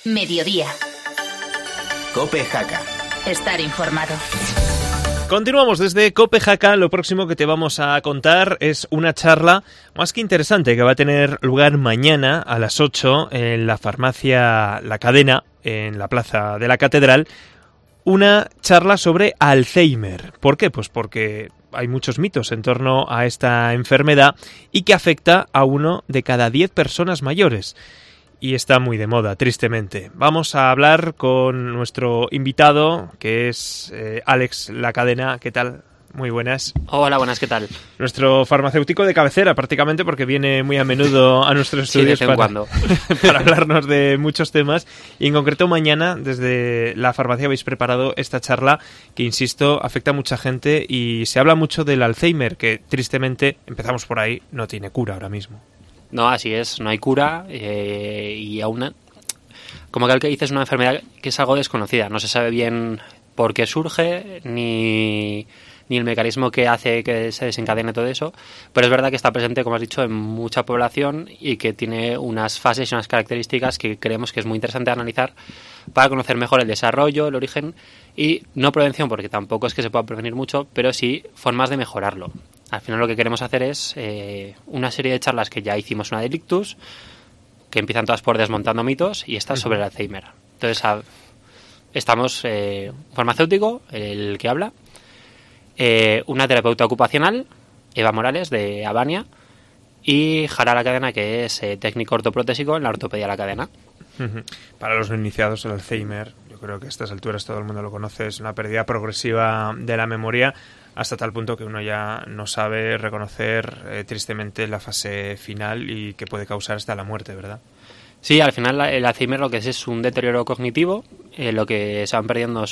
Mediodía. COPE Jaca. Estar informado. Continuamos desde COPE Jaca. Lo próximo que te vamos a contar es una charla más que interesante que va a tener lugar mañana a las 8 en la farmacia La Cadena, en la Plaza de la Catedral. Una charla sobre Alzheimer. ¿Por qué? Pues porque hay muchos mitos en torno a esta enfermedad y que afecta a 1 de cada 10 personas mayores. Y está muy de moda, tristemente. Vamos a hablar con nuestro invitado, que es Alex La Cadena. ¿Qué tal? Muy buenas. Hola, buenas, ¿qué tal? Nuestro farmacéutico de cabecera, prácticamente, porque viene muy a menudo a nuestros estudios para hablarnos de muchos temas. Y en concreto, mañana, desde la farmacia, habéis preparado esta charla que, insisto, afecta a mucha gente y se habla mucho del Alzheimer, que tristemente, empezamos por ahí, no tiene cura ahora mismo. No, así es, no hay cura y aún, como que dices, es una enfermedad que es algo desconocida. No se sabe bien por qué surge, ni el mecanismo que hace que se desencadene todo eso, pero es verdad que está presente, como has dicho, en mucha población y que tiene unas fases y unas características que creemos que es muy interesante analizar para conocer mejor el desarrollo, el origen y no prevención, porque tampoco es que se pueda prevenir mucho, pero sí formas de mejorarlo. Al final lo que queremos hacer es una serie de charlas que ya hicimos, una de Ictus, que empiezan todas por desmontando mitos, y esta sobre el Alzheimer. Entonces estamos farmacéutico, el que habla, una terapeuta ocupacional, Eva Morales, de Habania, y Jara La Cadena, que es técnico ortoprotésico en la ortopedia La Cadena. Para los no iniciados, el Alzheimer, yo creo que a estas alturas todo el mundo lo conoce, es una pérdida progresiva de la memoria, hasta tal punto que uno ya no sabe reconocer tristemente la fase final y que puede causar hasta la muerte, ¿verdad? Sí, al final el Alzheimer lo que es un deterioro cognitivo, lo que se van perdiendo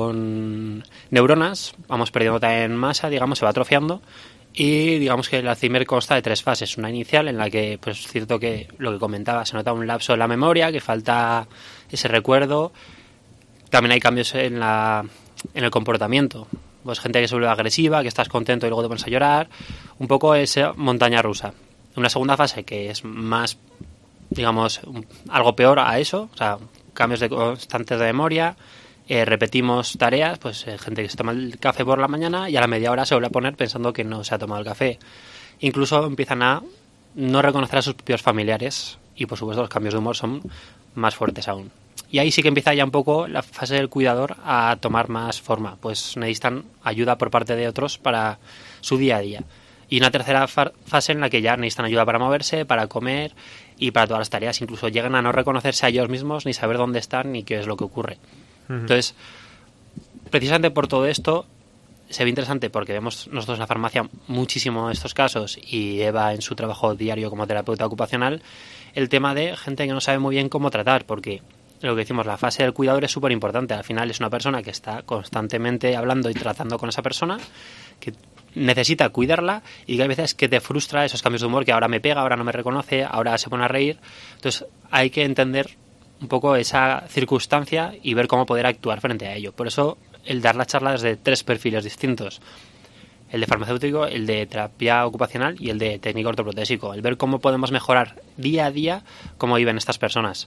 son neuronas, vamos perdiendo también masa, digamos, se va atrofiando, y digamos que el Alzheimer consta de 3 fases. Una inicial en la que, pues es cierto que lo que comentaba, se nota un lapso en la memoria, que falta ese recuerdo, también hay cambios en el comportamiento, pues gente que se vuelve agresiva, que estás contento y luego te pones a llorar, un poco esa montaña rusa. Una segunda fase que es más, digamos, algo peor a eso, o sea, cambios constantes de memoria, repetimos tareas, pues gente que se toma el café por la mañana y a la media hora se vuelve a poner pensando que no se ha tomado el café. Incluso empiezan a no reconocer a sus propios familiares y, por supuesto, los cambios de humor son más fuertes aún. Y ahí sí que empieza ya un poco la fase del cuidador a tomar más forma, pues necesitan ayuda por parte de otros para su día a día. Y una tercera fase en la que ya necesitan ayuda para moverse, para comer y para todas las tareas. Incluso llegan a no reconocerse a ellos mismos, ni saber dónde están, ni qué es lo que ocurre. Entonces, precisamente por todo esto, se ve interesante porque vemos nosotros en la farmacia muchísimo estos casos, y Eva en su trabajo diario como terapeuta ocupacional, el tema de gente que no sabe muy bien cómo tratar, porque lo que decimos, la fase del cuidador es súper importante. Al final es una persona que está constantemente hablando y tratando con esa persona, que necesita cuidarla, y que hay veces que te frustra esos cambios de humor, que ahora me pega, ahora no me reconoce, ahora se pone a reír. Entonces hay que entender un poco esa circunstancia y ver cómo poder actuar frente a ello. Por eso el dar la charla desde 3 perfiles distintos: el de farmacéutico, el de terapia ocupacional y el de técnico ortoprotésico. El ver cómo podemos mejorar día a día cómo viven estas personas.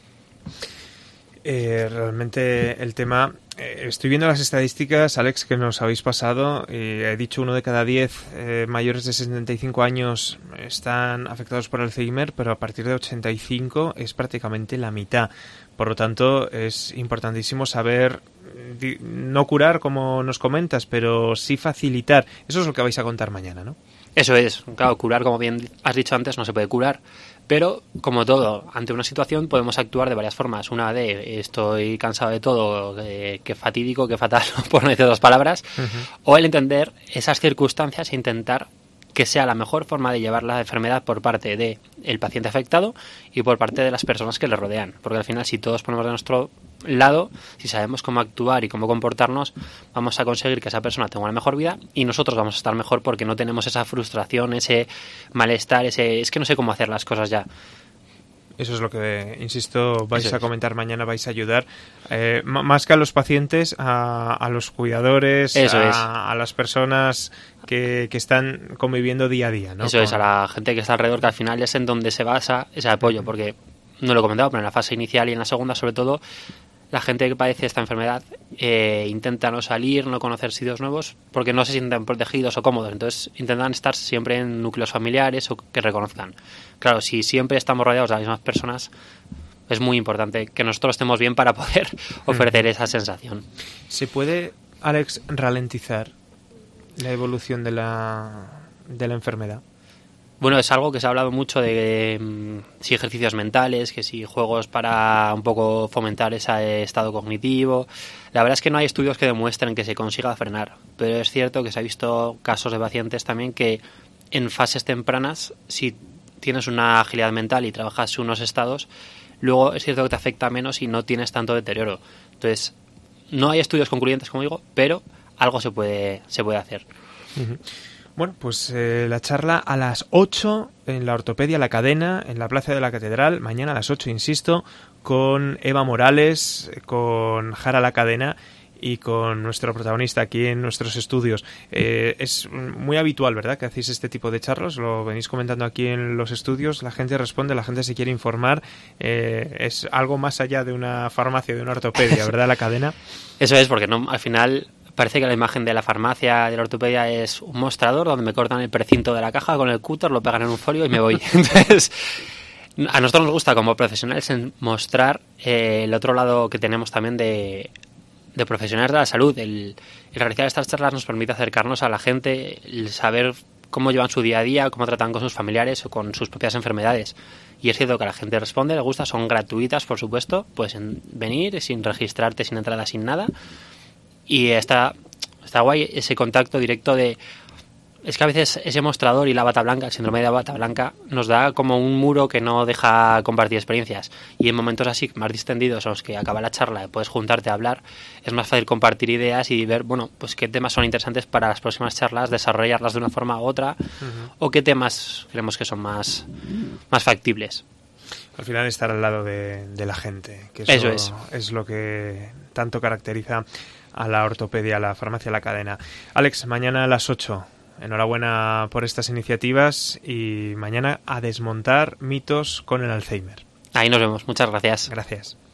Realmente el tema, estoy viendo las estadísticas, Alex, que nos habéis pasado, y he dicho 1 de cada 10 mayores de 65 años están afectados por Alzheimer, pero a partir de 85 es prácticamente la mitad. Por lo tanto, es importantísimo saber, no curar como nos comentas, pero sí facilitar. Eso es lo que vais a contar mañana, ¿no? Eso es, claro, curar, como bien has dicho antes, no se puede curar, pero como todo, ante una situación podemos actuar de varias formas. Una de estoy cansado de todo, qué fatídico, qué fatal, por no decir 2 palabras, o el entender esas circunstancias e intentar que sea la mejor forma de llevar la enfermedad por parte del paciente afectado y por parte de las personas que le rodean, porque al final, si todos ponemos de nuestro lado, si sabemos cómo actuar y cómo comportarnos, vamos a conseguir que esa persona tenga una mejor vida y nosotros vamos a estar mejor, porque no tenemos esa frustración, ese malestar, es que no sé cómo hacer las cosas ya. Eso es lo que, insisto, vais a comentar mañana, vais a ayudar más que a los pacientes, a los cuidadores, a las personas que están conviviendo día a día, ¿no? Eso es, a la gente que está alrededor, que al final es en donde se basa ese apoyo, porque no lo he comentado, pero en la fase inicial y en la segunda, sobre todo, la gente que padece esta enfermedad intenta no salir, no conocer sitios nuevos, porque no se sienten protegidos o cómodos. Entonces intentan estar siempre en núcleos familiares o que reconozcan. Claro, si siempre estamos rodeados de las mismas personas, es muy importante que nosotros estemos bien para poder ofrecer esa sensación. ¿Se puede, Alex, ralentizar la evolución de la enfermedad? Bueno, es algo que se ha hablado mucho de si ejercicios mentales, que si juegos para un poco fomentar ese estado cognitivo. La verdad es que no hay estudios que demuestren que se consiga frenar, pero es cierto que se ha visto casos de pacientes también que en fases tempranas, si tienes una agilidad mental y trabajas unos estados, luego es cierto que te afecta menos y no tienes tanto deterioro. Entonces, no hay estudios concluyentes, como digo, pero algo se puede hacer. Uh-huh. Bueno, pues la charla a las 8 en la Ortopedia La Cadena, en la Plaza de la Catedral, mañana a las 8, insisto, con Eva Morales, con Jara La Cadena y con nuestro protagonista aquí en nuestros estudios. Es muy habitual, ¿verdad?, que hacéis este tipo de charlas, lo venís comentando aquí en los estudios, la gente responde, la gente se quiere informar, es algo más allá de una farmacia, de una ortopedia, ¿verdad, La Cadena? Eso es, porque no, al final parece que la imagen de la farmacia, de la ortopedia, es un mostrador donde me cortan el precinto de la caja con el cúter, lo pegan en un folio y me voy. Entonces, a nosotros nos gusta como profesionales mostrar el otro lado que tenemos también de profesionales de la salud. El realizar estas charlas nos permite acercarnos a la gente, el saber cómo llevan su día a día, cómo tratan con sus familiares o con sus propias enfermedades. Y es cierto que a la gente responde, le gusta, son gratuitas, por supuesto, puedes venir sin registrarte, sin entrada, sin nada. Y está guay ese contacto directo de... Es que a veces ese mostrador y la bata blanca, el síndrome de la bata blanca, nos da como un muro que no deja compartir experiencias. Y en momentos así más distendidos, en los que acaba la charla y puedes juntarte a hablar, es más fácil compartir ideas y ver, bueno, pues qué temas son interesantes para las próximas charlas, desarrollarlas de una forma u otra, o qué temas creemos que son más factibles. Al final estar al lado de la gente, que eso es lo que tanto caracteriza a la ortopedia, a la farmacia La Cadena. Alex, mañana a las 8. Enhorabuena por estas iniciativas y mañana a desmontar mitos con el Alzheimer. Ahí nos vemos. Muchas gracias. Gracias.